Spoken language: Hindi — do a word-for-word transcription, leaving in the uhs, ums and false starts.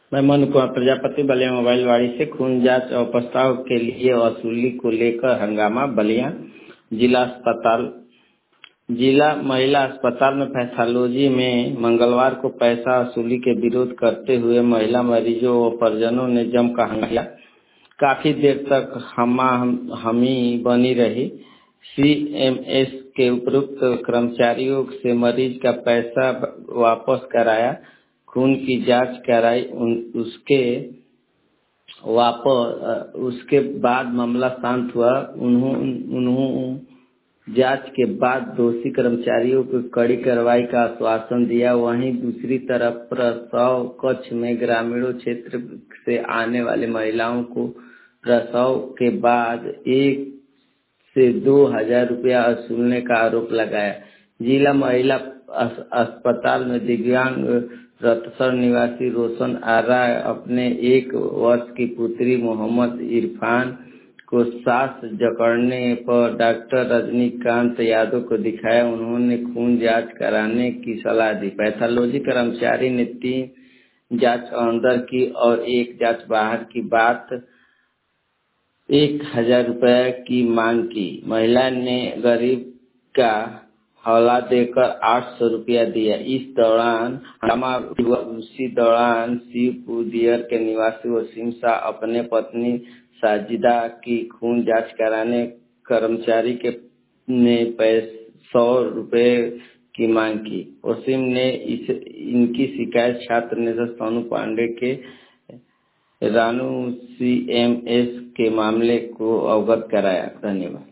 मैं मनु कुमार प्रजापति बलिया मोबाइल वाड़ी से खून जांच और प्रस्ताव के लिए वसूली को लेकर हंगामा। बलिया जिला अस्पताल जिला महिला अस्पताल में पैथोलॉजी में मंगलवार को पैसा वसूली के विरोध करते हुए महिला मरीजों और परिजनों ने जमकर हंगामा किया। काफी देर तक हमा हमी बनी रही। सीएमएस के उपयुक्त कर्मचारियों से मरीज का पैसा वापस कराया, खून की जांच कराई। उन, उसके वापस उसके बाद मामला शांत हुआ। उन्होंने जांच के बाद दोषी कर्मचारियों को कड़ी कार्रवाई का आश्वासन दिया। वहीं दूसरी तरफ प्रसव कक्ष में ग्रामीणों क्षेत्र से आने वाली महिलाओं को प्रसव के बाद एक से दो हजार रुपया वसूलने का आरोप लगाया। जिला महिला अस्पताल में दिव्यांग रतसर निवासी रोशन आरा अपने एक वर्ष की पुत्री मोहम्मद इरफान को सांस जकड़ने पर डॉक्टर रजनीकांत यादव को दिखाया। उन्होंने खून जांच कराने की सलाह दी। पैथोलॉजी कर्मचारी ने तीन जांच अंदर की और एक जांच बाहर की बात एक हजार रुपये की मांग की। महिला ने गरीब का हौला देकर आठ सौ रुपया दिया। इस दौरान हंगामा हुआ। उसी दौरान शिवपुर दियर के निवासी वसीम शाह अपने पत्नी साजिदा की खून जांच कराने कर्मचारी के ने सौ रुपये की मांग की। वसीम ने इस इनकी शिकायत छात्र नेता सोनू पांडे के रानू सीएमएस के मामले को अवगत कराया। धन्यवाद।